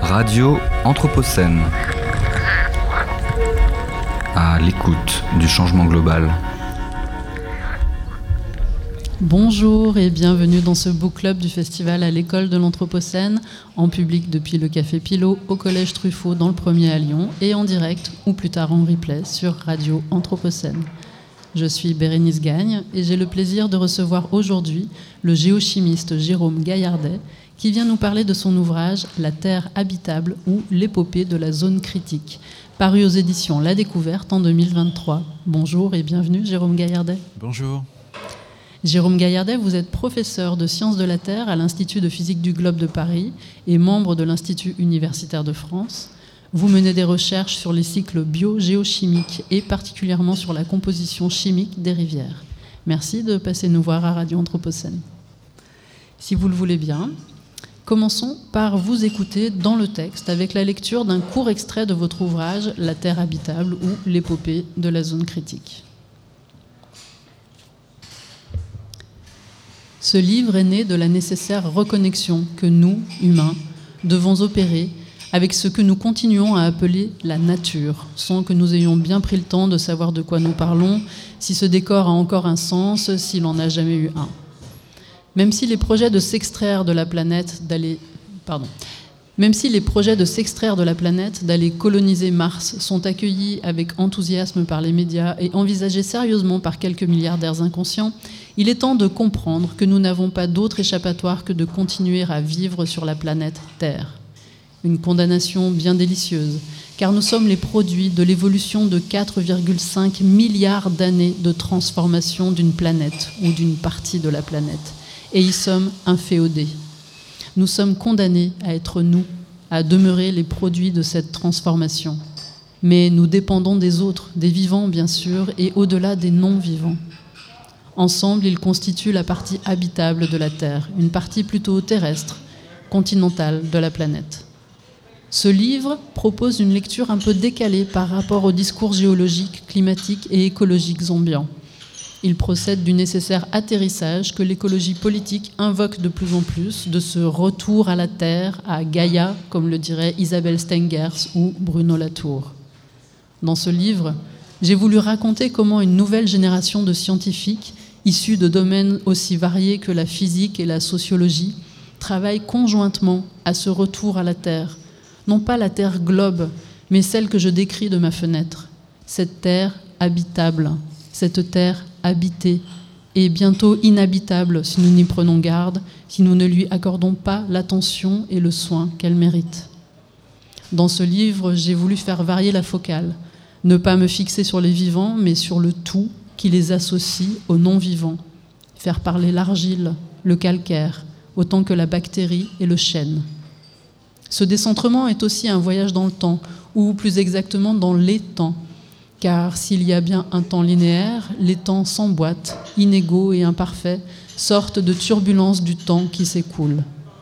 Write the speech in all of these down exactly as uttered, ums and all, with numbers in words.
Radio Anthropocène. À l'écoute du changement global. Bonjour et bienvenue dans ce book club du festival à l'école de l'Anthropocène, en public depuis le Café Pilot au Collège Truffaut dans le premier à Lyon et en direct ou plus tard en replay sur Radio Anthropocène. Je suis Bérénice Gagne et j'ai le plaisir de recevoir aujourd'hui le géochimiste Jérôme Gaillardet qui vient nous parler de son ouvrage « La Terre habitable » ou « L'épopée de la zone critique », paru aux éditions La Découverte en deux mille vingt-trois. Bonjour et bienvenue Jérôme Gaillardet. Bonjour. Jérôme Gaillardet, vous êtes professeur de sciences de la Terre à l'Institut de physique du globe de Paris et membre de l'Institut universitaire de France. Vous menez des recherches sur les cycles bio-géochimiques et particulièrement sur la composition chimique des rivières. Merci de passer nous voir à Radio Anthropocène. Si vous le voulez bien, commençons par vous écouter dans le texte avec la lecture d'un court extrait de votre ouvrage « La Terre habitable » ou « L'épopée de la zone critique ». Ce livre est né de la nécessaire reconnexion que nous, humains, devons opérer avec ce que nous continuons à appeler la nature, sans que nous ayons bien pris le temps de savoir de quoi nous parlons, si ce décor a encore un sens, s'il en a jamais eu un. Même si les projets de s'extraire de la planète, d'aller, pardon, même si les projets de s'extraire de la planète, d'aller coloniser Mars sont accueillis avec enthousiasme par les médias et envisagés sérieusement par quelques milliardaires inconscients, il est temps de comprendre que nous n'avons pas d'autre échappatoire que de continuer à vivre sur la planète Terre. Une condamnation bien délicieuse, car nous sommes les produits de l'évolution de quatre virgule cinq milliards d'années de transformation d'une planète ou d'une partie de la planète, et y sommes inféodés. Nous sommes condamnés à être nous, à demeurer les produits de cette transformation. Mais nous dépendons des autres, des vivants bien sûr, et au-delà des non-vivants. Ensemble, ils constituent la partie habitable de la Terre, une partie plutôt terrestre, continentale de la planète. Ce livre propose une lecture un peu décalée par rapport aux discours géologiques, climatiques et écologiques ambiants. Il procède du nécessaire atterrissage que l'écologie politique invoque de plus en plus, de ce retour à la Terre, à Gaïa, comme le dirait Isabelle Stengers ou Bruno Latour. Dans ce livre, j'ai voulu raconter comment une nouvelle génération de scientifiques, issus de domaines aussi variés que la physique et la sociologie, travaillent conjointement à ce retour à la Terre. Non pas la Terre globe, mais celle que je décris de ma fenêtre. Cette Terre habitable, cette Terre habitée, et bientôt inhabitable si nous n'y prenons garde, si nous ne lui accordons pas l'attention et le soin qu'elle mérite. Dans ce livre, j'ai voulu faire varier la focale, ne pas me fixer sur les vivants, mais sur le tout qui les associe aux non-vivants, faire parler l'argile, le calcaire, autant que la bactérie et le chêne. Ce décentrement est aussi un voyage dans le temps, ou plus exactement dans les temps, car s'il y a bien un temps linéaire, les temps s'emboîtent, inégaux et imparfaits, sortent de turbulences du temps qui s'écoule.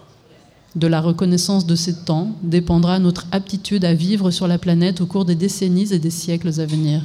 De la reconnaissance de ces temps dépendra notre aptitude à vivre sur la planète au cours des décennies et des siècles à venir.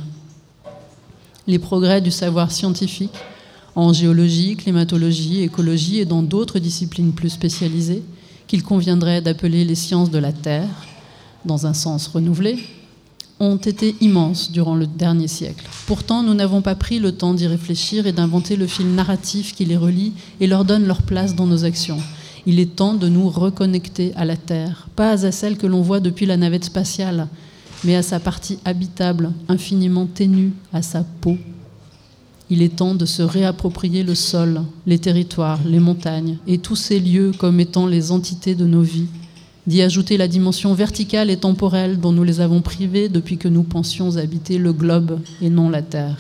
Les progrès du savoir scientifique, en géologie, climatologie, écologie et dans d'autres disciplines plus spécialisées, qu'il conviendrait d'appeler les sciences de la Terre, dans un sens renouvelé, ont été immenses durant le dernier siècle. Pourtant, nous n'avons pas pris le temps d'y réfléchir et d'inventer le fil narratif qui les relie et leur donne leur place dans nos actions. Il est temps de nous reconnecter à la Terre, pas à celle que l'on voit depuis la navette spatiale, mais à sa partie habitable, infiniment ténue, à sa peau. Il est temps de se réapproprier le sol, les territoires, les montagnes et tous ces lieux comme étant les entités de nos vies, d'y ajouter la dimension verticale et temporelle dont nous les avons privés depuis que nous pensions habiter le globe et non la Terre.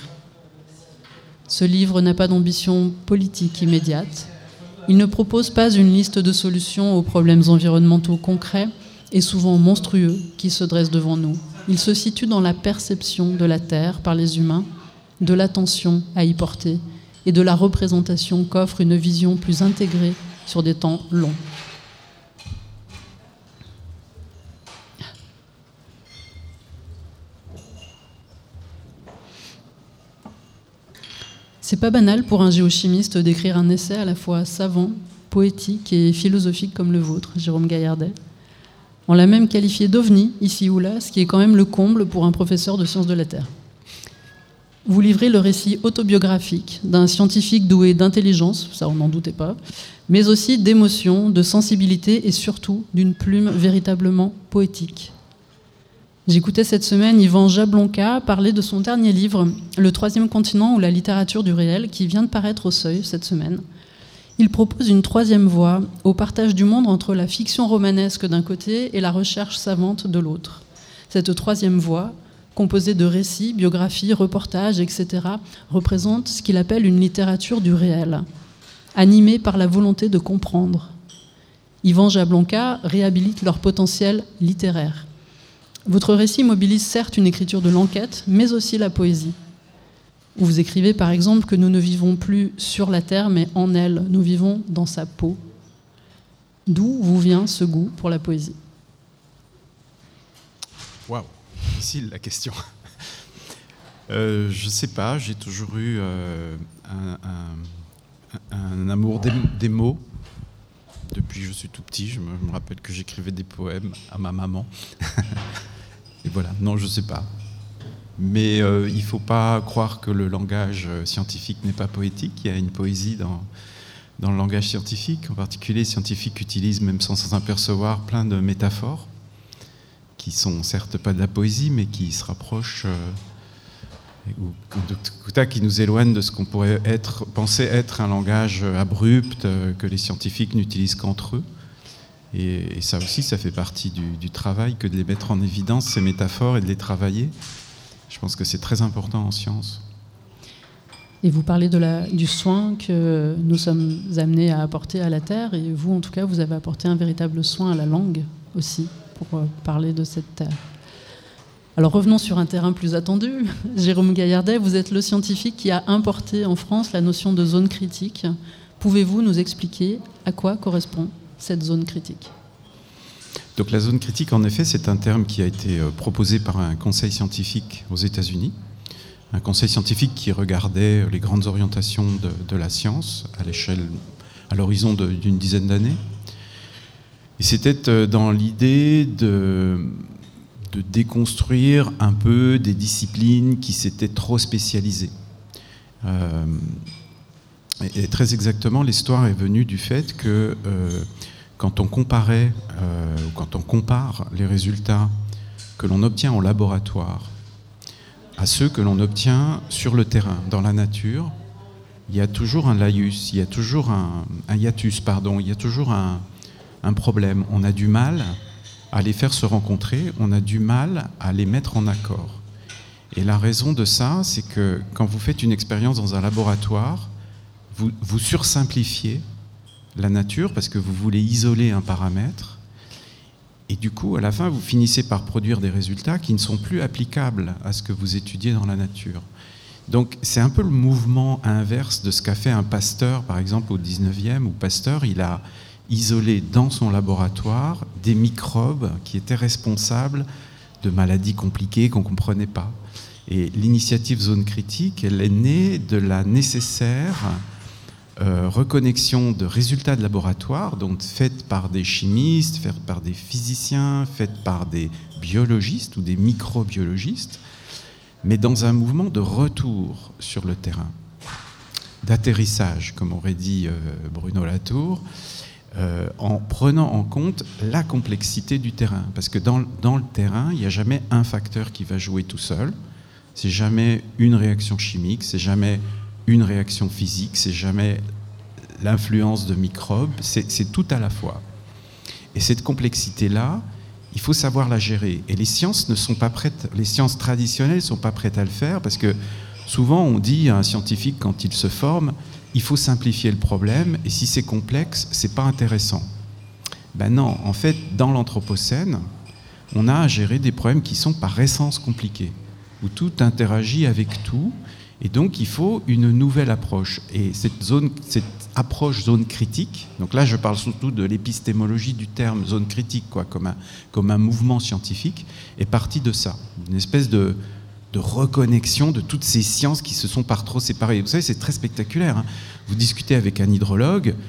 Ce livre n'a pas d'ambition politique immédiate. Il ne propose pas une liste de solutions aux problèmes environnementaux concrets et souvent monstrueux qui se dressent devant nous. Il se situe dans la perception de la Terre par les humains, de l'attention à y porter et de la représentation qu'offre une vision plus intégrée sur des temps longs. C'est pas banal pour un géochimiste d'écrire un essai à la fois savant, poétique et philosophique comme le vôtre, Jérôme Gaillardet. On l'a même qualifié d'ovni, ici ou là, ce qui est quand même le comble pour un professeur de sciences de la Terre. Vous livrez le récit autobiographique d'un scientifique doué d'intelligence, ça on n'en doutait pas, mais aussi d'émotion, de sensibilité et surtout d'une plume véritablement poétique. J'écoutais cette semaine Yvan Jablonka parler de son dernier livre, Le troisième continent ou la littérature du réel, qui vient de paraître au Seuil cette semaine. Il propose une troisième voie au partage du monde entre la fiction romanesque d'un côté et la recherche savante de l'autre. Cette troisième voie, composée de récits, biographies, reportages, et cetera, représente ce qu'il appelle une littérature du réel, animée par la volonté de comprendre. Yvan Jablonka réhabilite leur potentiel littéraire. Votre récit mobilise certes une écriture de l'enquête, mais aussi la poésie. Vous écrivez par exemple que nous ne vivons plus sur la terre, mais en elle. Nous vivons dans sa peau. D'où vous vient ce goût pour la poésie ? Waouh, difficile la question. Euh, je ne sais pas, j'ai toujours eu euh, un, un, un amour des, des mots. Depuis que je suis tout petit, je me, je me rappelle que j'écrivais des poèmes à ma maman. Et voilà, non, je ne sais pas. Mais euh, il ne faut pas croire que le langage scientifique n'est pas poétique. Il y a une poésie dans, dans le langage scientifique. En particulier, les scientifiques utilisent, même sans s'en apercevoir, plein de métaphores qui sont certes pas de la poésie, mais qui se rapprochent, euh, ou qui nous éloignent de ce qu'on pourrait être, penser être un langage abrupt, euh, que les scientifiques n'utilisent qu'entre eux. Et, et ça aussi, ça fait partie du, du travail, que de les mettre en évidence, ces métaphores, et de les travailler. Je pense que c'est très important en sciences. Et vous parlez de la, du soin que nous sommes amenés à apporter à la Terre, et vous, en tout cas, vous avez apporté un véritable soin à la langue aussi, pour parler de cette Terre. Alors revenons sur un terrain plus attendu. Jérôme Gaillardet, vous êtes le scientifique qui a importé en France la notion de zone critique. Pouvez-vous nous expliquer à quoi correspond cette zone critique ? Donc la zone critique, en effet, c'est un terme qui a été proposé par un conseil scientifique aux États-Unis, un conseil scientifique qui regardait les grandes orientations de, de la science à l'échelle, à l'horizon de, d'une dizaine d'années. Et c'était dans l'idée de, de déconstruire un peu des disciplines qui s'étaient trop spécialisées. Euh, et, et très exactement, l'histoire est venue du fait que euh, quand on comparait, euh, ou quand on compare les résultats que l'on obtient en laboratoire à ceux que l'on obtient sur le terrain, dans la nature, il y a toujours un laïus, il y a toujours un, un hiatus, pardon, il y a toujours un, un problème. On a du mal à les faire se rencontrer, on a du mal à les mettre en accord. Et la raison de ça, c'est que quand vous faites une expérience dans un laboratoire, vous, vous sursimplifiez la nature parce que vous voulez isoler un paramètre, et du coup, à la fin, vous finissez par produire des résultats qui ne sont plus applicables à ce que vous étudiez dans la nature. Donc, c'est un peu le mouvement inverse de ce qu'a fait un Pasteur, par exemple, au dix-neuvième, où Pasteur, il a isolé dans son laboratoire des microbes qui étaient responsables de maladies compliquées qu'on ne comprenait pas. Et l'initiative Zone Critique, elle est née de la nécessaire Euh, reconnexion de résultats de laboratoire, donc faites par des chimistes, faites par des physiciens, faites par des biologistes ou des microbiologistes, mais dans un mouvement de retour sur le terrain, d'atterrissage, comme aurait dit euh, Bruno Latour, euh, en prenant en compte la complexité du terrain. Parce que dans, dans le terrain, il n'y a jamais un facteur qui va jouer tout seul, c'est jamais une réaction chimique, c'est jamais une réaction physique, c'est jamais l'influence de microbes, c'est, c'est tout à la fois. Et cette complexité-là, il faut savoir la gérer. Et les sciences ne sont pas prêtes, les sciences traditionnelles ne sont pas prêtes à le faire, parce que souvent on dit à un scientifique quand il se forme, il faut simplifier le problème, et si c'est complexe, c'est pas intéressant. Ben non, en fait, dans l'Anthropocène, on a à gérer des problèmes qui sont par essence compliqués, où tout interagit avec tout. Et donc, il faut une nouvelle approche. Et cette, zone, cette approche zone critique, donc là, je parle surtout de l'épistémologie du terme zone critique, quoi, comme, un, comme un mouvement scientifique, est partie de ça. Une espèce de, de reconnexion de toutes ces sciences qui se sont par trop séparées. Vous savez, c'est très spectaculaire. Hein. Vous discutez avec un hydrologue,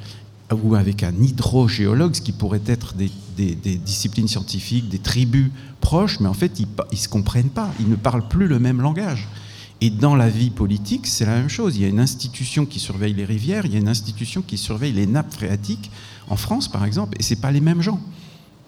ou avec un hydrogéologue, ce qui pourrait être des, des, des disciplines scientifiques, des tribus proches, mais en fait, ils ne se comprennent pas, ils ne parlent plus le même langage. Et dans la vie politique, c'est la même chose. Il y a une institution qui surveille les rivières, il y a une institution qui surveille les nappes phréatiques, en France par exemple, et ce n'est pas les mêmes gens. D'accord ?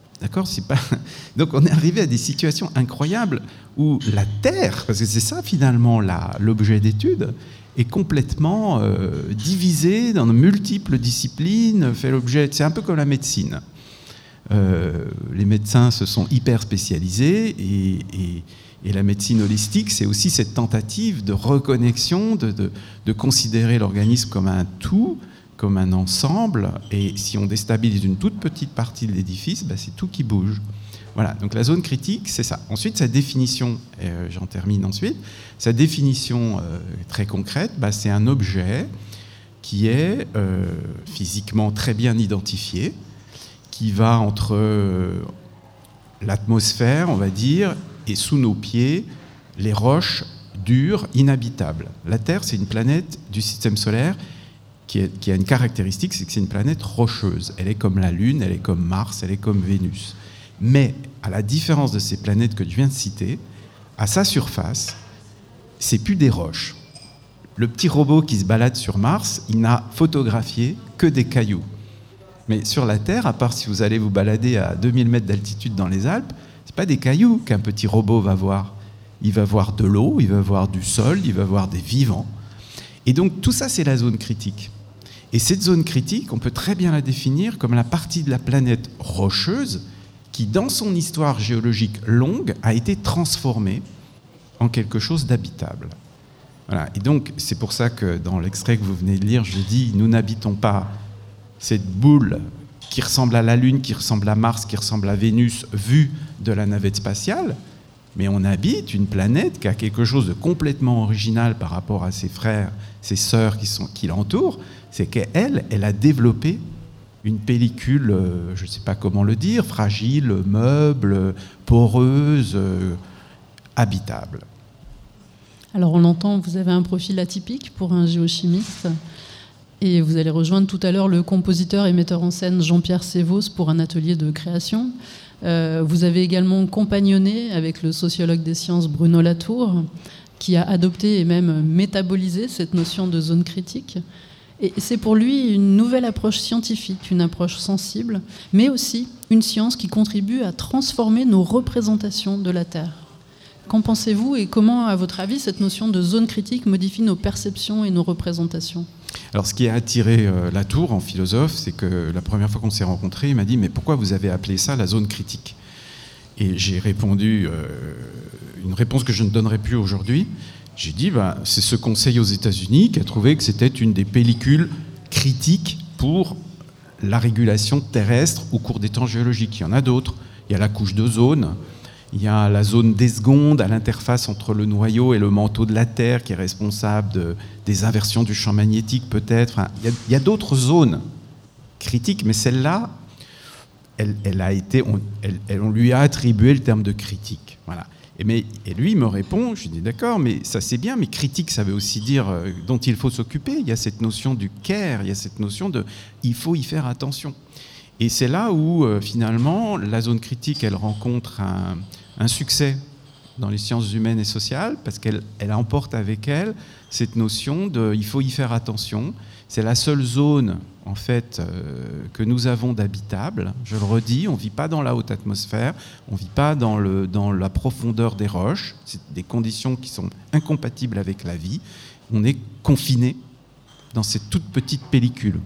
C'est pas... Donc on est arrivé à des situations incroyables où la Terre, parce que c'est ça finalement la, l'objet d'étude, est complètement euh, divisée dans de multiples disciplines, fait l'objet... C'est un peu comme la médecine. Euh, les médecins se sont hyper spécialisés et, et, et la médecine holistique, c'est aussi cette tentative de reconnexion, de, de, de considérer l'organisme comme un tout, comme un ensemble, et si on déstabilise une toute petite partie de l'édifice, ben c'est tout qui bouge. Voilà, donc la zone critique, c'est ça. Ensuite, sa définition, et euh, j'en termine ensuite, sa définition euh, très concrète, ben, c'est un objet qui est euh, physiquement très bien identifié, qui va entre euh, l'atmosphère, on va dire, et sous nos pieds, les roches dures, inhabitables. La Terre, c'est une planète du système solaire qui, est, qui a une caractéristique, c'est que c'est une planète rocheuse. Elle est comme la Lune, elle est comme Mars, elle est comme Vénus. Mais, à la différence de ces planètes que je viens de citer, à sa surface, c'est plus des roches. Le petit robot qui se balade sur Mars, il n'a photographié que des cailloux. Mais sur la Terre, à part si vous allez vous balader à deux mille mètres d'altitude dans les Alpes, ce n'est pas des cailloux qu'un petit robot va voir. Il va voir de l'eau, il va voir du sol, il va voir des vivants. Et donc tout ça, c'est la zone critique. Et cette zone critique, on peut très bien la définir comme la partie de la planète rocheuse qui, dans son histoire géologique longue, a été transformée en quelque chose d'habitable. Voilà. Et donc, c'est pour ça que dans l'extrait que vous venez de lire, je dis « Nous n'habitons pas cette boule qui ressemble à la Lune, qui ressemble à Mars, qui ressemble à Vénus, vue de la navette spatiale, mais on habite une planète qui a quelque chose de complètement original par rapport à ses frères, ses sœurs qui, sont, qui l'entourent, c'est qu'elle, elle a développé une pellicule, je ne sais pas comment le dire, fragile, meuble, poreuse, euh, habitable. Alors on l'entend, vous avez un profil atypique pour un géochimiste. Et vous allez rejoindre tout à l'heure le compositeur et metteur en scène Jean-Pierre Sévos pour un atelier de création. Euh, vous avez également compagnonné avec le sociologue des sciences Bruno Latour, qui a adopté et même métabolisé cette notion de zone critique. Et c'est pour lui une nouvelle approche scientifique, une approche sensible, mais aussi une science qui contribue à transformer nos représentations de la Terre. Qu'en pensez-vous et comment, à votre avis, cette notion de zone critique modifie nos perceptions et nos représentations ? Alors, ce qui a attiré euh, Latour en philosophe, c'est que la première fois qu'on s'est rencontrés, il m'a dit « Mais pourquoi vous avez appelé ça la zone critique ?» Et j'ai répondu euh, une réponse que je ne donnerai plus aujourd'hui. J'ai dit bah, « C'est ce conseil aux États-Unis qui a trouvé que c'était une des pellicules critiques pour la régulation terrestre au cours des temps géologiques. Il y en a d'autres. Il y a la couche d'ozone. Il y a la zone d'Esgonde à l'interface entre le noyau et le manteau de la Terre qui est responsable de, des inversions du champ magnétique peut-être. Enfin, il y a, il y a d'autres zones critiques, mais celle-là, elle, elle a été, on, elle, elle, on lui a attribué le terme de critique. Voilà. Et, mais, et lui, il me répond, je dis d'accord, mais ça c'est bien, mais critique, ça veut aussi dire euh, dont il faut s'occuper. Il y a cette notion du care, il y a cette notion de il faut y faire attention. Et c'est là où, euh, finalement, la zone critique, elle rencontre un, un succès dans les sciences humaines et sociales, parce qu'elle elle emporte avec elle cette notion de il faut y faire attention. C'est la seule zone, en fait, euh, que nous avons d'habitable. Je le redis, on ne vit pas dans la haute atmosphère, on ne vit pas dans, le, dans la profondeur des roches. C'est des conditions qui sont incompatibles avec la vie. On est confiné dans cette toute petite pellicule.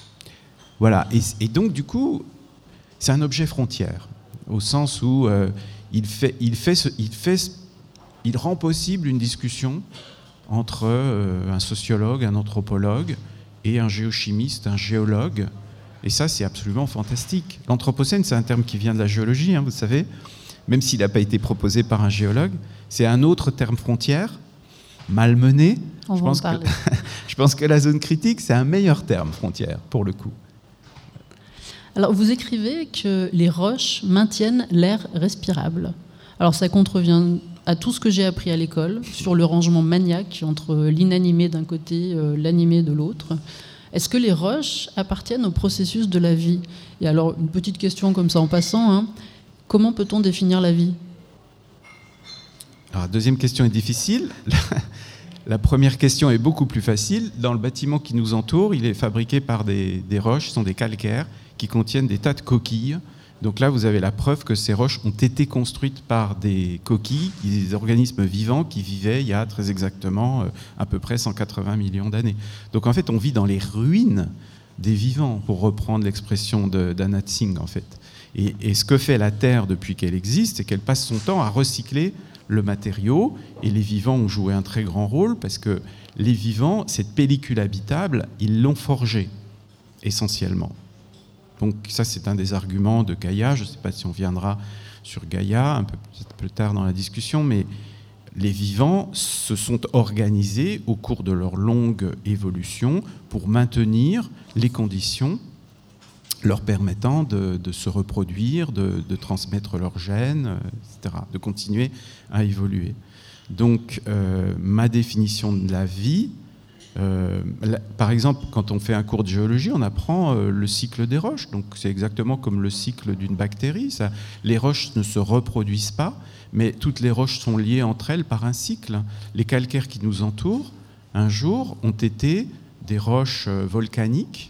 Voilà, et, et donc du coup, c'est un objet frontière, au sens où euh, il, fait, il, fait ce, il, fait, il rend possible une discussion entre euh, un sociologue, un anthropologue et un géochimiste, un géologue, et ça c'est absolument fantastique. L'anthropocène, c'est un terme qui vient de la géologie, hein, vous savez, même s'il n'a pas été proposé par un géologue, c'est un autre terme frontière, malmené. On je, va pense en parler. Que, je pense que la zone critique, c'est un meilleur terme frontière, pour le coup. Alors, vous écrivez que les roches maintiennent l'air respirable. Alors, ça contrevient à tout ce que j'ai appris à l'école sur le rangement maniaque entre l'inanimé d'un côté, euh, l'animé de l'autre. Est-ce que les roches appartiennent au processus de la vie ? Et alors, une petite question comme ça en passant, hein, comment peut-on définir la vie ? Alors, la deuxième question est difficile. La première question est beaucoup plus facile. Dans le bâtiment qui nous entoure, il est fabriqué par des, des roches, ce sont des calcaires qui contiennent des tas de coquilles. Donc là, vous avez la preuve que ces roches ont été construites par des coquilles, des organismes vivants qui vivaient il y a très exactement à peu près cent quatre-vingts millions d'années. Donc en fait, on vit dans les ruines des vivants, pour reprendre l'expression de, d'Anna Tsing, en fait. Et, et ce que fait la Terre depuis qu'elle existe, c'est qu'elle passe son temps à recycler le matériau, et les vivants ont joué un très grand rôle, parce que les vivants, cette pellicule habitable, ils l'ont forgée, essentiellement. Donc ça, c'est un des arguments de Gaïa. Je ne sais pas si on viendra sur Gaïa un peu plus tard dans la discussion, mais les vivants se sont organisés au cours de leur longue évolution pour maintenir les conditions leur permettant de, de se reproduire, de, de transmettre leurs gènes, et cetera, de continuer à évoluer. Donc, euh, ma définition de la vie, euh, la, par exemple, quand on fait un cours de géologie, on apprend euh, le cycle des roches. Donc, c'est exactement comme le cycle d'une bactérie. Ça, les roches ne se reproduisent pas, mais toutes les roches sont liées entre elles par un cycle. Les calcaires qui nous entourent, un jour, ont été des roches euh, volcaniques,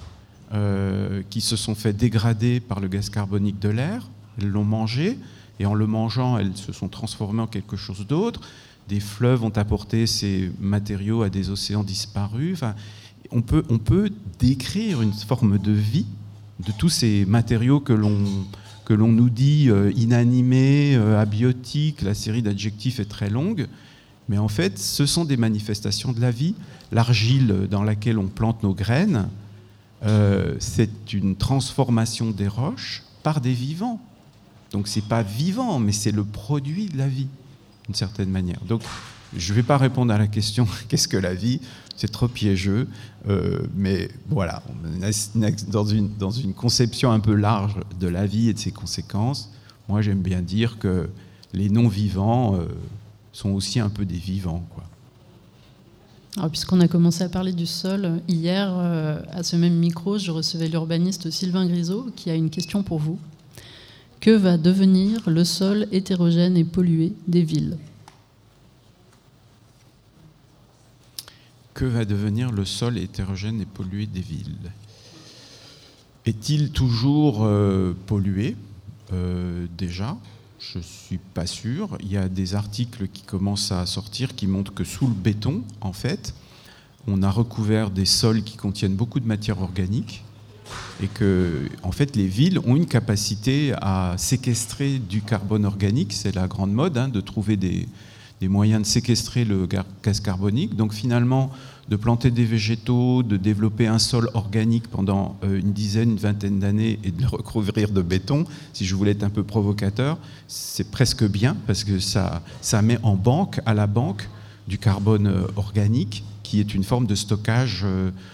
Euh, qui se sont fait dégrader par le gaz carbonique de l'air. Elles l'ont mangé, et en le mangeant, elles se sont transformées en quelque chose d'autre. Des fleuves ont apporté ces matériaux à des océans disparus. Enfin, on peut, on peut décrire une forme de vie de tous ces matériaux que l'on, que l'on nous dit euh, inanimés, euh, abiotiques. La série d'adjectifs est très longue, mais en fait, ce sont des manifestations de la vie. L'argile dans laquelle on plante nos graines, Euh, c'est une transformation des roches par des vivants. Donc c'est pas vivant, mais c'est le produit de la vie, d'une certaine manière. Donc je ne vais pas répondre à la question qu'est-ce que la vie, c'est trop piégeux, euh, mais voilà, dans une, dans une conception un peu large de la vie et de ses conséquences, moi j'aime bien dire que les non-vivants euh, sont aussi un peu des vivants, quoi. Alors, puisqu'on a commencé à parler du sol, hier, euh, à ce même micro, je recevais l'urbaniste Sylvain Grisot, qui a une question pour vous. Que va devenir le sol hétérogène et pollué des villes ? Que va devenir le sol hétérogène et pollué des villes ? Est-il toujours euh, pollué ? euh, Déjà, je ne suis pas sûr. Il y a des articles qui commencent à sortir qui montrent que sous le béton, en fait, on a recouvert des sols qui contiennent beaucoup de matière organique, et que, en fait, les villes ont une capacité à séquestrer du carbone organique. C'est la grande mode, hein, de trouver des, des moyens de séquestrer le gaz carbonique. Donc finalement, de planter des végétaux, de développer un sol organique pendant une dizaine, une vingtaine d'années et de le recouvrir de béton, si je voulais être un peu provocateur, c'est presque bien, parce que ça, ça met en banque, à la banque, du carbone organique, qui est une forme de stockage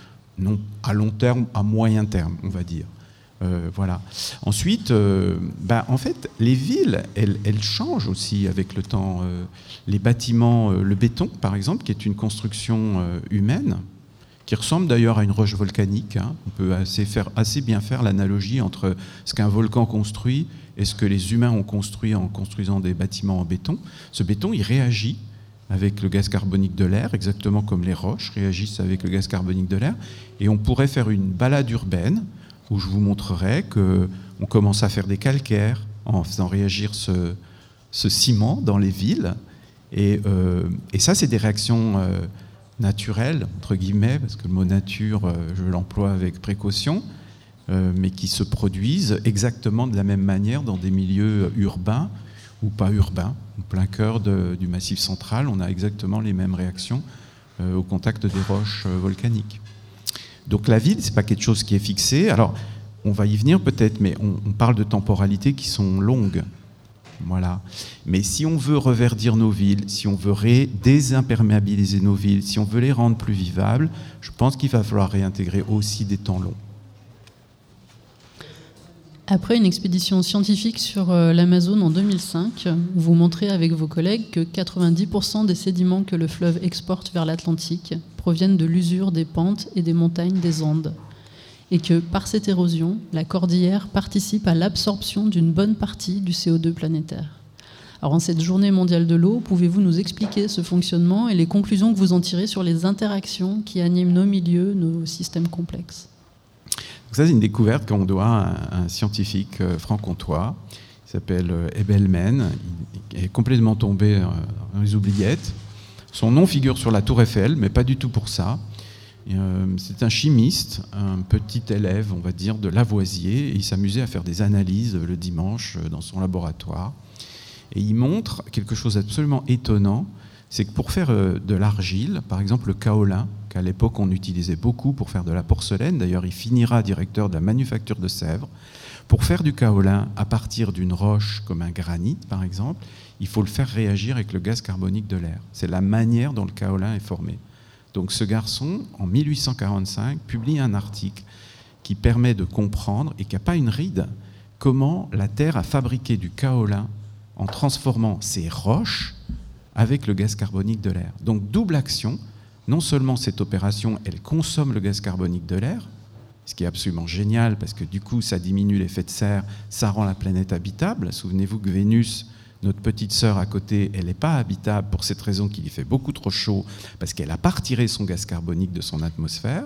non à long terme, à moyen terme, on va dire. Euh, voilà. Ensuite, euh, bah, en fait, les villes, elles, elles changent aussi avec le temps. Euh, les bâtiments, euh, le béton, par exemple, qui est une construction euh, humaine, qui ressemble d'ailleurs à une roche volcanique. Hein. On peut assez, faire, assez bien faire l'analogie entre ce qu'un volcan construit et ce que les humains ont construit en construisant des bâtiments en béton. Ce béton, il réagit avec le gaz carbonique de l'air, exactement comme les roches réagissent avec le gaz carbonique de l'air. Et on pourrait faire une balade urbaine où je vous montrerai qu'on commence à faire des calcaires en faisant réagir ce, ce ciment dans les villes. Et, euh, et ça, c'est des réactions euh, naturelles, entre guillemets, parce que le mot nature, euh, je l'emploie avec précaution, euh, mais qui se produisent exactement de la même manière dans des milieux urbains ou pas urbains. En plein cœur de, du Massif central, on a exactement les mêmes réactions euh, au contact des roches euh, volcaniques. Donc la ville, ce n'est pas quelque chose qui est fixé. Alors, on va y venir peut-être, mais on, on parle de temporalités qui sont longues. Voilà. Mais si on veut reverdir nos villes, si on veut ré- désimperméabiliser nos villes, si on veut les rendre plus vivables, je pense qu'il va falloir réintégrer aussi des temps longs. Après une expédition scientifique sur l'Amazone en deux mille cinq, vous montrez avec vos collègues que quatre-vingt-dix pour cent des sédiments que le fleuve exporte vers l'Atlantique proviennent de l'usure des pentes et des montagnes des Andes. Et que par cette érosion, la cordillère participe à l'absorption d'une bonne partie du C O deux planétaire. Alors en cette journée mondiale de l'eau, pouvez-vous nous expliquer ce fonctionnement et les conclusions que vous en tirez sur les interactions qui animent nos milieux, nos systèmes complexes ? Donc ça, c'est une découverte qu'on doit à un scientifique franc-comtois. Il s'appelle Ebelmen. Il est complètement tombé dans les oubliettes. Son nom figure sur la Tour Eiffel, mais pas du tout pour ça. C'est un chimiste, un petit élève, on va dire, de Lavoisier. Et il s'amusait à faire des analyses le dimanche dans son laboratoire. Et il montre quelque chose d'absolument étonnant. C'est que pour faire de l'argile, par exemple le kaolin, qu'à l'époque on utilisait beaucoup pour faire de la porcelaine, d'ailleurs il finira directeur de la manufacture de Sèvres, pour faire du kaolin à partir d'une roche comme un granit par exemple, il faut le faire réagir avec le gaz carbonique de l'air. C'est la manière dont le kaolin est formé. Donc ce garçon, en mille huit cent quarante-cinq, publie un article qui permet de comprendre, et qui n'a pas une ride, comment la Terre a fabriqué du kaolin en transformant ces roches avec le gaz carbonique de l'air. Donc double action, non seulement cette opération, elle consomme le gaz carbonique de l'air, ce qui est absolument génial parce que du coup ça diminue l'effet de serre, ça rend la planète habitable. Souvenez-vous que Vénus, notre petite sœur à côté, elle n'est pas habitable pour cette raison qu'il y fait beaucoup trop chaud, parce qu'elle n'a pas retiré son gaz carbonique de son atmosphère,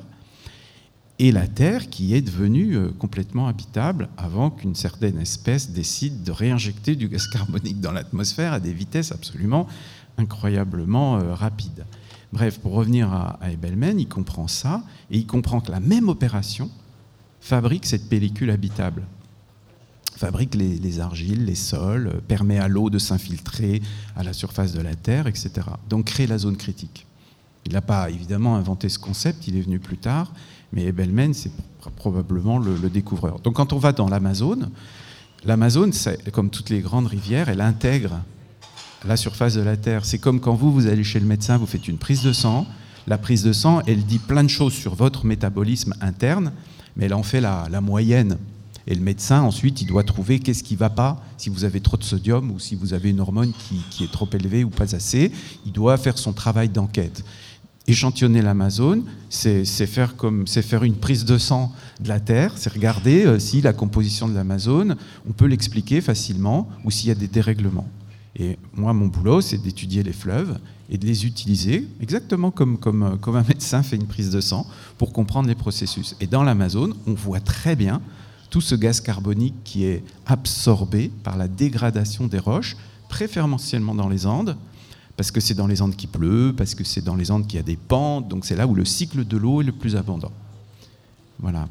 et la Terre qui est devenue complètement habitable avant qu'une certaine espèce décide de réinjecter du gaz carbonique dans l'atmosphère à des vitesses absolument incroyablement euh, rapides. Bref, pour revenir à, à Ebelmen, il comprend ça, et il comprend que la même opération fabrique cette pellicule habitable, fabrique les, les argiles, les sols, euh, permet à l'eau de s'infiltrer à la surface de la Terre, et cetera. Donc crée la zone critique. Il n'a pas évidemment inventé ce concept, il est venu plus tard, mais Ebelmen, c'est probablement le, le découvreur. Donc quand on va dans l'Amazone, l'Amazone, c'est, comme toutes les grandes rivières, elle intègre la surface de la Terre. C'est comme quand vous, vous allez chez le médecin, vous faites une prise de sang. La prise de sang, elle dit plein de choses sur votre métabolisme interne, mais elle en fait la, la moyenne. Et le médecin, ensuite, il doit trouver qu'est-ce qui ne va pas, si vous avez trop de sodium ou si vous avez une hormone qui, qui est trop élevée ou pas assez. Il doit faire son travail d'enquête. Échantillonner l'Amazone, c'est, c'est, faire comme, c'est faire une prise de sang de la Terre, c'est regarder euh, si la composition de l'Amazone, on peut l'expliquer facilement ou s'il y a des dérèglements. Et moi, mon boulot, c'est d'étudier les fleuves et de les utiliser exactement comme, comme, comme un médecin fait une prise de sang pour comprendre les processus. Et dans l'Amazone, on voit très bien tout ce gaz carbonique qui est absorbé par la dégradation des roches, préférentiellement dans les Andes, parce que c'est dans les Andes qu'il pleut, parce que c'est dans les Andes qu'il y a des pentes, donc c'est là où le cycle de l'eau est le plus abondant. Voilà.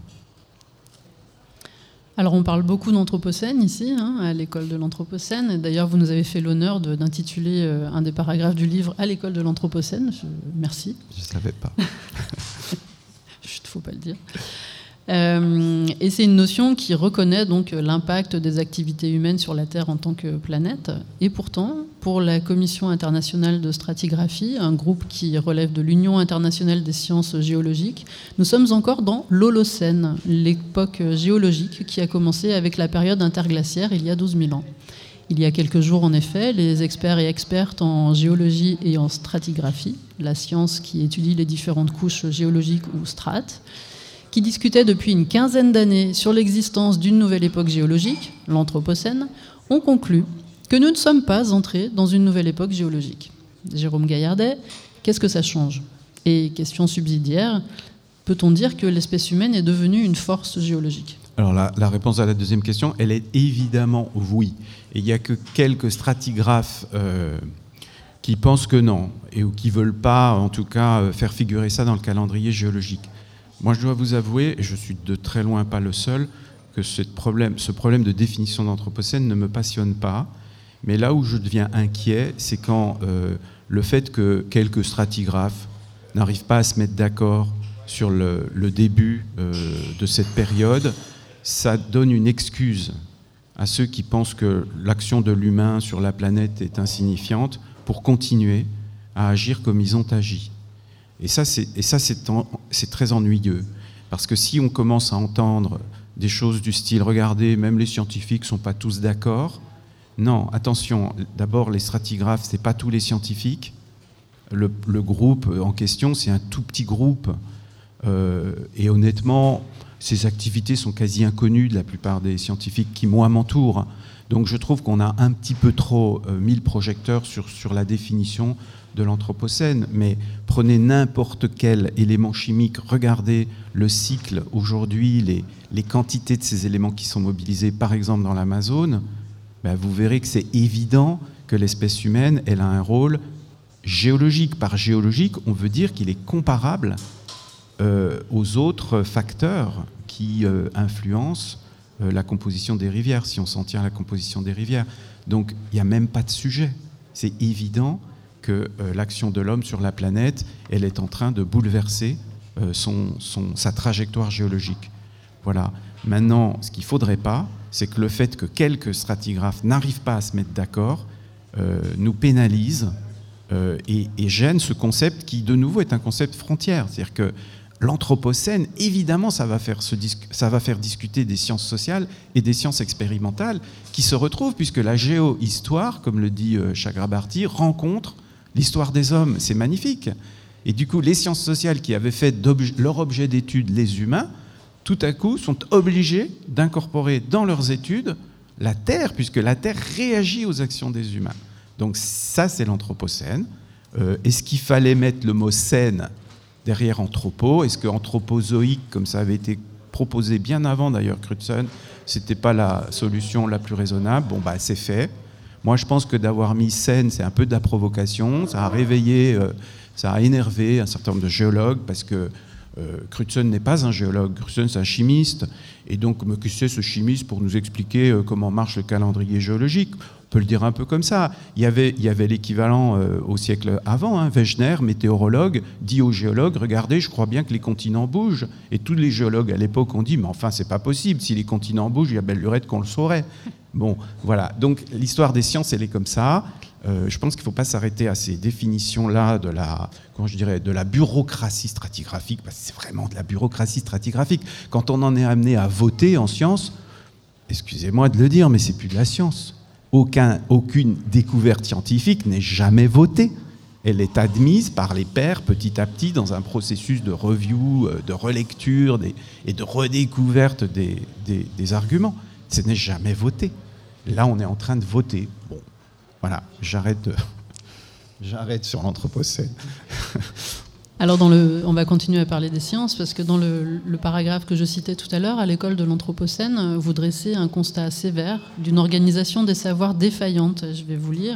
Alors on parle beaucoup d'Anthropocène ici, hein, à l'école de l'Anthropocène. D'ailleurs, vous nous avez fait l'honneur de, d'intituler euh, un des paragraphes du livre « À l'école de l'Anthropocène ». Je, merci. Je ne savais pas. Chut, faut pas le dire. Euh, et c'est une notion qui reconnaît donc l'impact des activités humaines sur la Terre en tant que planète. Et pourtant, pour la Commission internationale de stratigraphie, un groupe qui relève de l'Union internationale des sciences géologiques, nous sommes encore dans l'Holocène, l'époque géologique qui a commencé avec la période interglaciaire il y a douze mille ans. Il y a quelques jours, en effet, les experts et expertes en géologie et en stratigraphie, la science qui étudie les différentes couches géologiques ou strates, qui discutaient depuis une quinzaine d'années sur l'existence d'une nouvelle époque géologique, l'Anthropocène, ont conclu que nous ne sommes pas entrés dans une nouvelle époque géologique. Jérôme Gaillardet, qu'est-ce que ça change ? Et question subsidiaire, peut-on dire que l'espèce humaine est devenue une force géologique ? Alors la, la réponse à la deuxième question, elle est évidemment oui. Et il n'y a que quelques stratigraphes euh, qui pensent que non, et ou qui ne veulent pas, en tout cas, faire figurer ça dans le calendrier géologique. Moi, je dois vous avouer, et je suis de très loin pas le seul, que ce problème, ce problème de définition d'Anthropocène ne me passionne pas. Mais là où je deviens inquiet, c'est quand euh, le fait que quelques stratigraphes n'arrivent pas à se mettre d'accord sur le, le début euh, de cette période, ça donne une excuse à ceux qui pensent que l'action de l'humain sur la planète est insignifiante pour continuer à agir comme ils ont agi. Et ça, c'est, et ça c'est, en, c'est très ennuyeux, parce que si on commence à entendre des choses du style « regardez, même les scientifiques ne sont pas tous d'accord ». Non, attention, d'abord les stratigraphes, ce n'est pas tous les scientifiques. Le, le groupe en question, c'est un tout petit groupe. Euh, et honnêtement, ces activités sont quasi inconnues de la plupart des scientifiques qui, moi, m'entourent. Donc je trouve qu'on a un petit peu trop euh, mis le projecteur sur, sur la définition de l'Anthropocène. Mais prenez n'importe quel élément chimique, regardez le cycle aujourd'hui, les, les quantités de ces éléments qui sont mobilisés, par exemple dans l'Amazone, ben vous verrez que c'est évident que l'espèce humaine, elle a un rôle géologique. Par géologique, on veut dire qu'il est comparable euh, aux autres facteurs qui euh, influencent euh, la composition des rivières, si on s'en tient à la composition des rivières. Donc, il n'y a même pas de sujet. C'est évident que euh, l'action de l'homme sur la planète, elle est en train de bouleverser euh, son, son, sa trajectoire géologique. Voilà. Maintenant, ce qu'il ne faudrait pas, c'est que le fait que quelques stratigraphes n'arrivent pas à se mettre d'accord euh, nous pénalise euh, et, et gêne ce concept qui, de nouveau, est un concept frontière. C'est-à-dire que l'Anthropocène, évidemment, ça va faire, se dis- ça va faire discuter des sciences sociales et des sciences expérimentales qui se retrouvent, puisque la géohistoire, comme le dit euh, Chakrabarty, rencontre l'histoire des hommes. C'est magnifique. Et du coup, les sciences sociales qui avaient fait leur objet d'étude les humains, tout à coup, sont obligés d'incorporer dans leurs études la Terre, puisque la Terre réagit aux actions des humains. Donc ça, c'est l'Anthropocène. Euh, est-ce qu'il fallait mettre le mot « scène » derrière « anthropo » ? Est-ce que « anthropozoïque », comme ça avait été proposé bien avant, d'ailleurs, Crutzen, c'était pas la solution la plus raisonnable ? Bon, bah, c'est fait. Moi, je pense que d'avoir mis « scène », c'est un peu de la provocation. Ça a réveillé, euh, ça a énervé un certain nombre de géologues, parce que Euh, Crutzen n'est pas un géologue, Crutzen c'est un chimiste, et donc mais qui c'est ce chimiste pour nous expliquer euh, comment marche le calendrier géologique ? On peut le dire un peu comme ça. Il y avait, il y avait l'équivalent euh, au siècle avant, hein, Wegener, météorologue, dit aux géologues, regardez, je crois bien que les continents bougent. Et tous les géologues à l'époque ont dit, mais enfin c'est pas possible, si les continents bougent, il y a belle lurette qu'on le saurait. Bon, voilà, donc l'histoire des sciences, elle est comme ça. Euh, je pense qu'il ne faut pas s'arrêter à ces définitions-là de la, comment je dirais, de la bureaucratie stratigraphique, parce que c'est vraiment de la bureaucratie stratigraphique. Quand on en est amené à voter en science, excusez-moi de le dire, mais c'est plus de la science. Aucun, aucune découverte scientifique n'est jamais votée. Elle est admise par les pairs petit à petit dans un processus de review, de relecture des, et de redécouverte des, des, des arguments. Ce n'est jamais voté. Là, on est en train de voter. Bon. Voilà, j'arrête, de... j'arrête sur l'Anthropocène. Alors, dans le... on va continuer à parler des sciences, parce que dans le, le paragraphe que je citais tout à l'heure, à l'école de l'Anthropocène, vous dressez un constat sévère d'une organisation des savoirs défaillante. Je vais vous lire.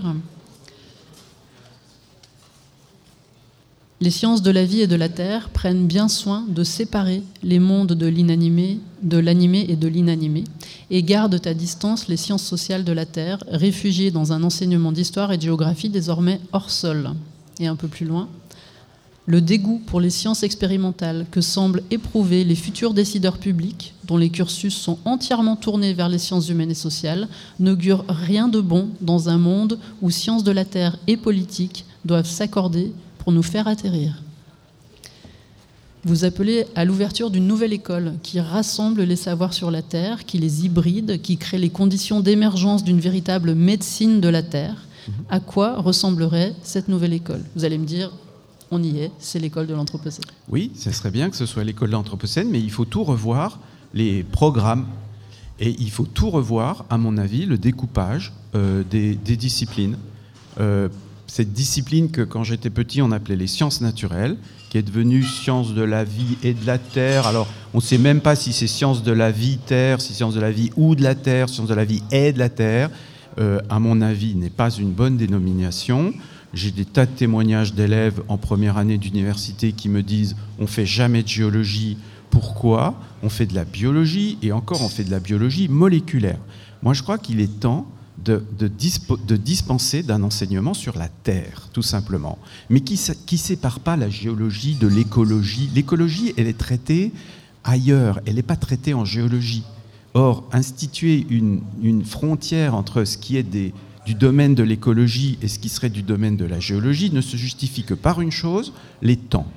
Les sciences de la vie et de la terre prennent bien soin de séparer les mondes de l'inanimé, de l'animé et de l'inanimé, et gardent à distance les sciences sociales de la terre, réfugiées dans un enseignement d'histoire et de géographie désormais hors sol. Et un peu plus loin, le dégoût pour les sciences expérimentales que semblent éprouver les futurs décideurs publics, dont les cursus sont entièrement tournés vers les sciences humaines et sociales, n'augure rien de bon dans un monde où sciences de la terre et politique doivent s'accorder pour nous faire atterrir. Vous appelez à l'ouverture d'une nouvelle école qui rassemble les savoirs sur la Terre, qui les hybride, qui crée les conditions d'émergence d'une véritable médecine de la Terre. À quoi ressemblerait cette nouvelle école ? Vous allez me dire, on y est, c'est l'école de l'Anthropocène. Oui, ce serait bien que ce soit l'école de l'Anthropocène, mais il faut tout revoir, les programmes, et il faut tout revoir, à mon avis, le découpage euh, des, des disciplines. Euh, cette discipline que, quand j'étais petit, on appelait les sciences naturelles, qui est devenue sciences de la vie et de la terre. Alors, on ne sait même pas si c'est sciences de la vie terre, si c'est sciences de la vie ou de la terre, sciences de la vie et de la terre. Euh, à mon avis, n'est pas une bonne dénomination. J'ai des tas de témoignages d'élèves en première année d'université qui me disent « on ne fait jamais de géologie ». Pourquoi ? On fait de la biologie, et encore, on fait de la biologie moléculaire. Moi, je crois qu'il est temps de, de, dispo, de dispenser d'un enseignement sur la Terre, tout simplement, mais qui ne sépare pas la géologie de l'écologie. L'écologie, elle est traitée ailleurs, elle n'est pas traitée en géologie. Or, instituer une, une frontière entre ce qui est des, du domaine de l'écologie et ce qui serait du domaine de la géologie ne se justifie que par une chose, les temps.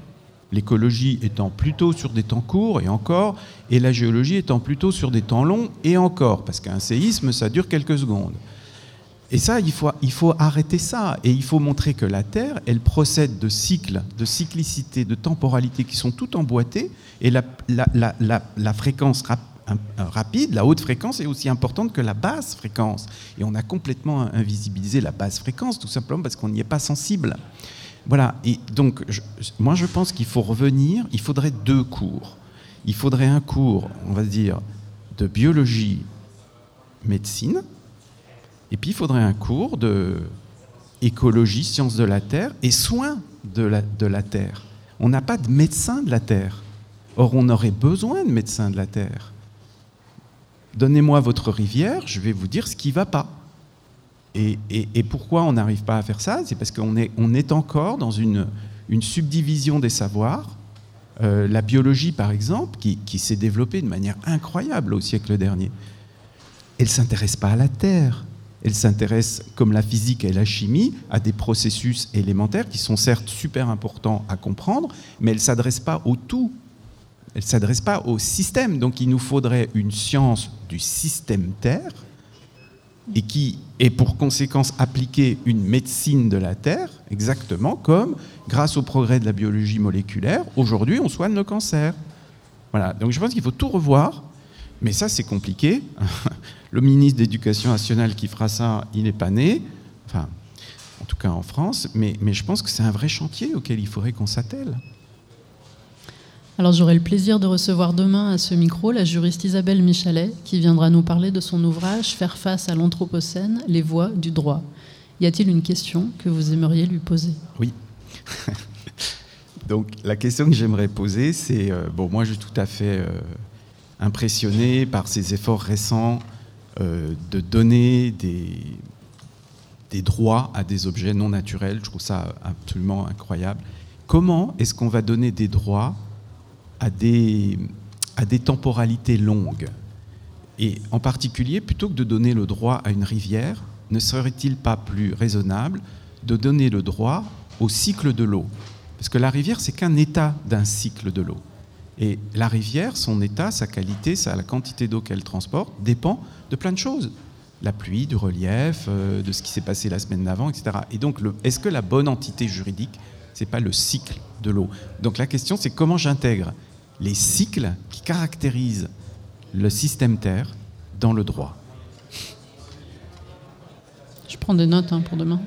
L'écologie étant plutôt sur des temps courts et encore, et la géologie étant plutôt sur des temps longs et encore, parce qu'un séisme, ça dure quelques secondes. Et ça, il faut, il faut arrêter ça. Et il faut montrer que la Terre, elle procède de cycles, de cyclicité, de temporalité qui sont toutes emboîtées. Et la, la, la, la, la fréquence rap, rapide, la haute fréquence est aussi importante que la basse fréquence. Et on a complètement invisibilisé la basse fréquence, tout simplement parce qu'on n'y est pas sensible. Voilà. Et donc, je, moi, je pense qu'il faut revenir. Il faudrait deux cours. Il faudrait un cours, on va dire, de biologie, médecine. Et puis, il faudrait un cours de écologie, sciences de la Terre et soins de la, de la Terre. On n'a pas de médecin de la Terre. Or, on aurait besoin de médecins de la Terre. Donnez-moi votre rivière, je vais vous dire ce qui ne va pas. Et, et, et pourquoi on n'arrive pas à faire ça ? C'est parce qu'on est, on est encore dans une, une subdivision des savoirs. Euh, la biologie, par exemple, qui, qui s'est développée de manière incroyable au siècle dernier, elle ne s'intéresse pas à la Terre. Elle s'intéresse, comme la physique et la chimie, à des processus élémentaires qui sont certes super importants à comprendre, mais elle ne s'adresse pas au tout. Elle ne s'adresse pas au système. Donc il nous faudrait une science du système Terre et qui ait pour conséquence appliquer une médecine de la Terre, exactement comme, grâce au progrès de la biologie moléculaire, aujourd'hui on soigne le cancer. Voilà. Donc je pense qu'il faut tout revoir. Mais ça, c'est compliqué. Le ministre de l'Éducation nationale qui fera ça, il n'est pas né. Enfin, en tout cas en France. Mais, mais je pense que c'est un vrai chantier auquel il faudrait qu'on s'attelle. Alors j'aurai le plaisir de recevoir demain à ce micro la juriste Isabelle Michalet qui viendra nous parler de son ouvrage « Faire face à l'Anthropocène, les voies du droit ». Y a-t-il une question que vous aimeriez lui poser ? Oui. Donc la question que j'aimerais poser, c'est... Euh, bon, moi je suis tout à fait... Euh, impressionné par ces efforts récents euh, de donner des, des droits à des objets non naturels. Je trouve ça absolument incroyable. Comment est-ce qu'on va donner des droits à des, à des temporalités longues ? Et en particulier, plutôt que de donner le droit à une rivière, ne serait-il pas plus raisonnable de donner le droit au cycle de l'eau ? Parce que la rivière, c'est qu'un état d'un cycle de l'eau. Et la rivière, son état, sa qualité, sa, la quantité d'eau qu'elle transporte, dépend de plein de choses. La pluie, du relief, euh, de ce qui s'est passé la semaine d'avant, et cetera. Et donc, le, est-ce que la bonne entité juridique, ce n'est pas le cycle de l'eau ? Donc la question, c'est comment j'intègre les cycles qui caractérisent le système Terre dans le droit ? Je prends des notes hein, pour demain.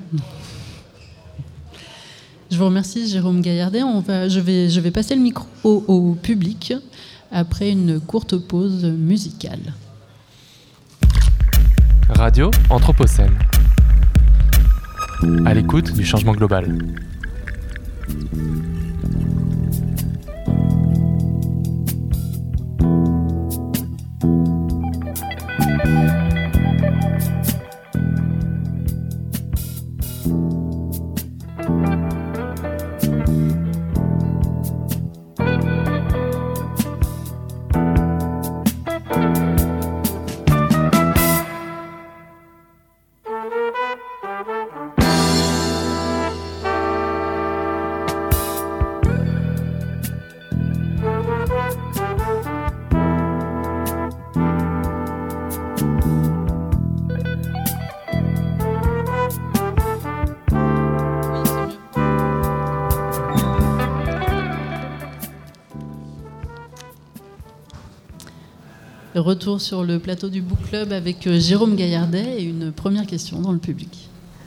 Je vous remercie, Jérôme Gaillardet. On va, je, vais, je vais passer le micro au, au public après une courte pause musicale. Radio Anthropocène. À l'écoute du changement global. Retour sur le plateau du Book Club avec Jérôme Gaillardet et une première question dans le public.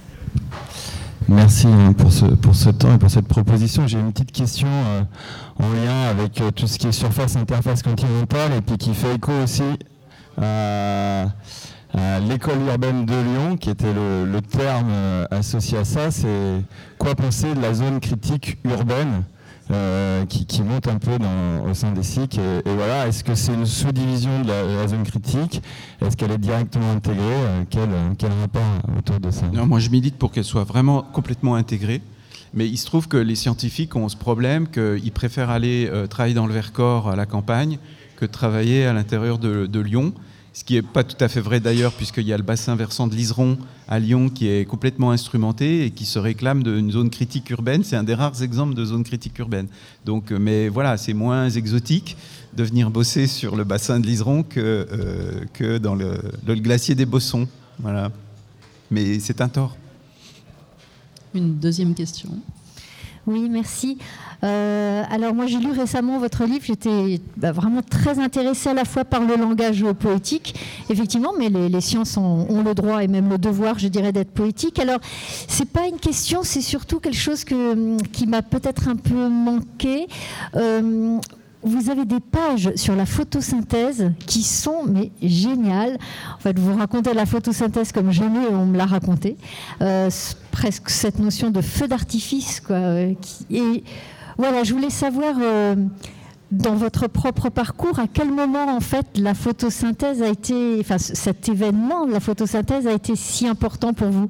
Merci pour ce, pour ce temps et pour cette proposition. J'ai une petite question euh, en lien avec euh, tout ce qui est surface, interface continentale et puis qui fait écho aussi à, à l'école urbaine de Lyon, qui était le, le terme euh, associé à ça. C'est quoi penser de la zone critique urbaine Euh, qui, qui monte un peu dans, au sein des S I C. Et, et voilà, est-ce que c'est une sous-division de la, de la zone critique ? Est-ce qu'elle est directement intégrée ? euh, quel, quel rapport autour de ça ? Non, moi, je milite pour qu'elle soit vraiment complètement intégrée. Mais il se trouve que les scientifiques ont ce problème qu'ils préfèrent aller euh, travailler dans le Vercors à la campagne que de travailler à l'intérieur de, de Lyon. Ce qui n'est pas tout à fait vrai d'ailleurs, puisqu'il y a le bassin versant de l'Iseron à Lyon qui est complètement instrumenté et qui se réclame d'une zone critique urbaine. C'est un des rares exemples de zone critique urbaine. Donc, mais voilà, c'est moins exotique de venir bosser sur le bassin de l'Iseron que, euh, que dans le, le glacier des Bossons. Voilà. Mais c'est un tort. Une deuxième question. Oui, merci. Euh, alors moi j'ai lu récemment votre livre, j'étais bah, vraiment très intéressée à la fois par le langage poétique, effectivement, mais les, les sciences ont, ont le droit et même le devoir, je dirais, d'être poétique. Alors c'est pas une question, c'est surtout quelque chose que, qui m'a peut-être un peu manqué. Euh, Vous avez des pages sur la photosynthèse qui sont mais géniales. En fait, vous racontez la photosynthèse comme jamais on me l'a raconté. Euh, presque cette notion de feu d'artifice, quoi. Euh, qui, et voilà, je voulais savoir euh, dans votre propre parcours à quel moment en fait la photosynthèse a été, enfin cet événement de la photosynthèse a été si important pour vous.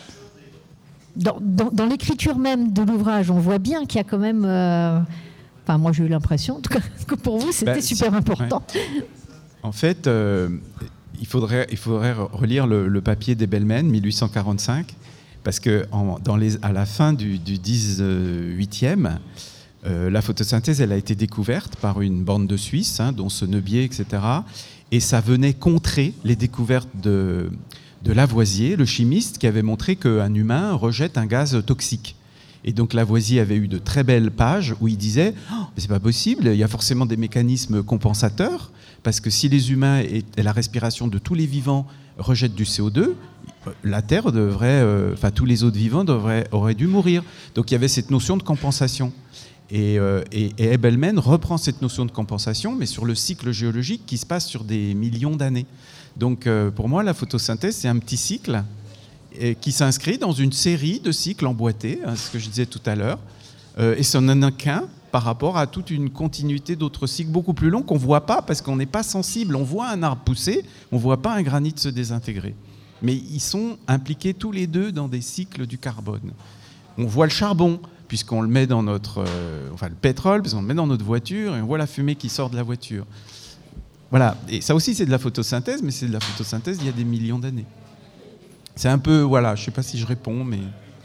Dans, dans, dans l'écriture même de l'ouvrage, on voit bien qu'il y a quand même. Euh, Enfin, moi, j'ai eu l'impression, en tout cas, que pour vous, c'était bah, super important. Ouais. En fait, euh, il, faudrait, il faudrait relire le, le papier d'Ebelmen, mille huit cent quarante-cinq, parce qu'à la fin du, du dix-huitième, euh, la photosynthèse, elle a été découverte par une bande de Suisses, hein, dont Sennebier, et cetera. Et ça venait contrer les découvertes de, de Lavoisier, le chimiste, qui avait montré qu'un humain rejette un gaz toxique. Et donc Lavoisier avait eu de très belles pages où il disait oh, « c'est pas possible, il y a forcément des mécanismes compensateurs, parce que si les humains et la respiration de tous les vivants rejettent du C O deux, la Terre devrait, enfin euh, tous les autres vivants devraient, auraient dû mourir. » Donc il y avait cette notion de compensation. Et, euh, et, et Ebelmen reprend cette notion de compensation, mais sur le cycle géologique qui se passe sur des millions d'années. Donc euh, pour moi, la photosynthèse, c'est un petit cycle qui s'inscrit dans une série de cycles emboîtés, hein, ce que je disais tout à l'heure, euh, et ce n'en est qu'un par rapport à toute une continuité d'autres cycles beaucoup plus longs qu'on ne voit pas parce qu'on n'est pas sensible. On voit un arbre pousser, on ne voit pas un granit se désintégrer. Mais ils sont impliqués tous les deux dans des cycles du carbone. On voit le charbon, puisqu'on le met dans notre... Euh, enfin, le pétrole, puisqu'on le met dans notre voiture, et on voit la fumée qui sort de la voiture. Voilà. Et ça aussi, c'est de la photosynthèse, mais c'est de la photosynthèse il y a des millions d'années. C'est un peu, voilà, je ne sais pas si je réponds, mais...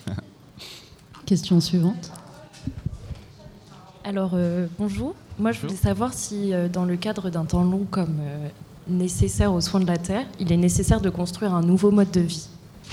Question suivante. Alors, euh, bonjour. Moi, je voulais savoir si, euh, dans le cadre d'un temps long comme euh, nécessaire aux soins de la Terre, il est nécessaire de construire un nouveau mode de vie.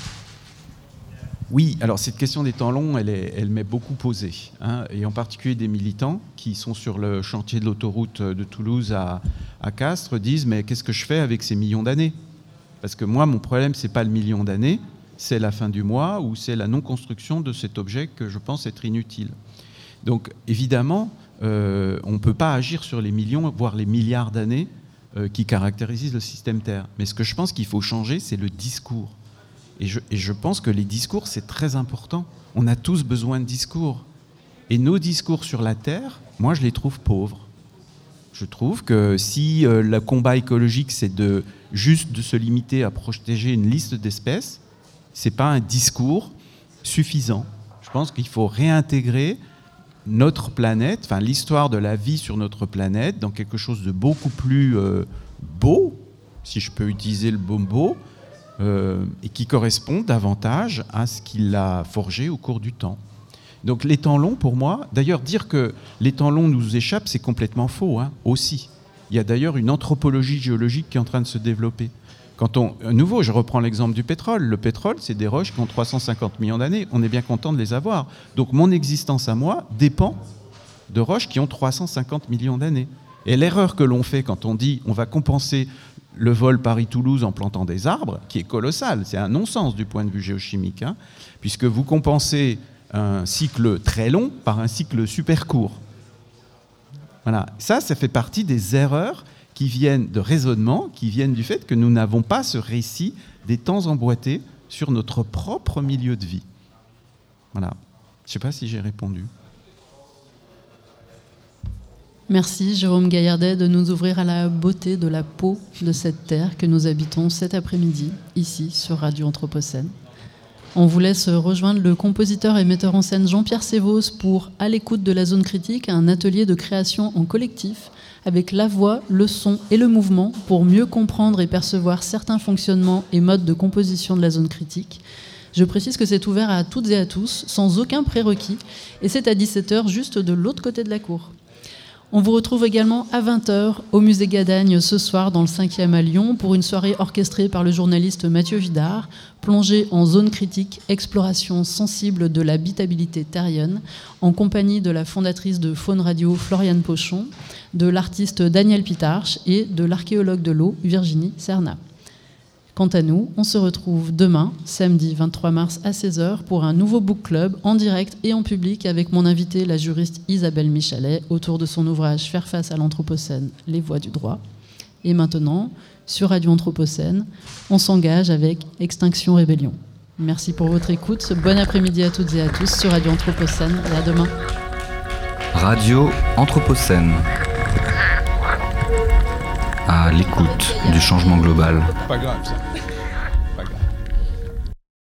Oui, alors cette question des temps longs, elle, est, elle m'est beaucoup posée, hein, et en particulier des militants qui sont sur le chantier de l'autoroute de Toulouse à, à Castres, disent « mais qu'est-ce que je fais avec ces millions d'années ?» Parce que moi, mon problème, ce n'est pas le million d'années, c'est la fin du mois ou c'est la non-construction de cet objet que je pense être inutile. Donc, évidemment, euh, on ne peut pas agir sur les millions, voire les milliards d'années euh, qui caractérisent le système Terre. Mais ce que je pense qu'il faut changer, c'est le discours. Et je, et je pense que les discours, c'est très important. On a tous besoin de discours. Et nos discours sur la Terre, moi, je les trouve pauvres. Je trouve que si euh, le combat écologique, c'est de, juste de se limiter à protéger une liste d'espèces, ce n'est pas un discours suffisant. Je pense qu'il faut réintégrer notre planète, enfin l'histoire de la vie sur notre planète, dans quelque chose de beaucoup plus euh, beau, si je peux utiliser le mot beau, euh, et qui correspond davantage à ce qu'il a forgé au cours du temps. Donc les temps longs, pour moi, d'ailleurs dire que les temps longs nous échappent, c'est complètement faux, hein, aussi. Il y a d'ailleurs une anthropologie géologique qui est en train de se développer. Quand on, à nouveau, je reprends l'exemple du pétrole. Le pétrole, c'est des roches qui ont trois cent cinquante millions d'années. On est bien content de les avoir. Donc mon existence à moi dépend de roches qui ont trois cent cinquante millions d'années. Et l'erreur que l'on fait quand on dit on va compenser le vol Paris-Toulouse en plantant des arbres, qui est colossal, c'est un non-sens du point de vue géochimique, hein, puisque vous compensez un cycle très long par un cycle super court. Voilà. Ça, ça fait partie des erreurs qui viennent de raisonnement, qui viennent du fait que nous n'avons pas ce récit des temps emboîtés sur notre propre milieu de vie. Voilà. Je ne sais pas si j'ai répondu. Merci Jérôme Gaillardet de nous ouvrir à la beauté de la peau de cette terre que nous habitons cet après-midi, ici sur Radio Anthropocène. On vous laisse rejoindre le compositeur et metteur en scène Jean-Pierre Sévos pour À l'écoute de la zone critique, un atelier de création en collectif avec la voix, le son et le mouvement pour mieux comprendre et percevoir certains fonctionnements et modes de composition de la zone critique. Je précise que c'est ouvert à toutes et à tous, sans aucun prérequis, et c'est à dix-sept heures, juste de l'autre côté de la cour. On vous retrouve également à vingt heures au musée Gadagne ce soir dans le cinquième à Lyon pour une soirée orchestrée par le journaliste Mathieu Vidard, plongée en zone critique, exploration sensible de l'habitabilité terrienne, en compagnie de la fondatrice de Faune Radio Floriane Pochon, de l'artiste Daniel Pitarch et de l'archéologue de l'eau Virginie Serna. Quant à nous, on se retrouve demain, samedi vingt-trois mars à seize heures, pour un nouveau book club en direct et en public avec mon invitée, la juriste Isabelle Michalet, autour de son ouvrage Faire face à l'Anthropocène, les voies du droit. Et maintenant, sur Radio Anthropocène, on s'engage avec Extinction Rébellion. Merci pour votre écoute. Bon après-midi à toutes et à tous sur Radio Anthropocène et à demain. Radio Anthropocène. À l'écoute du changement global. Pas grave ça.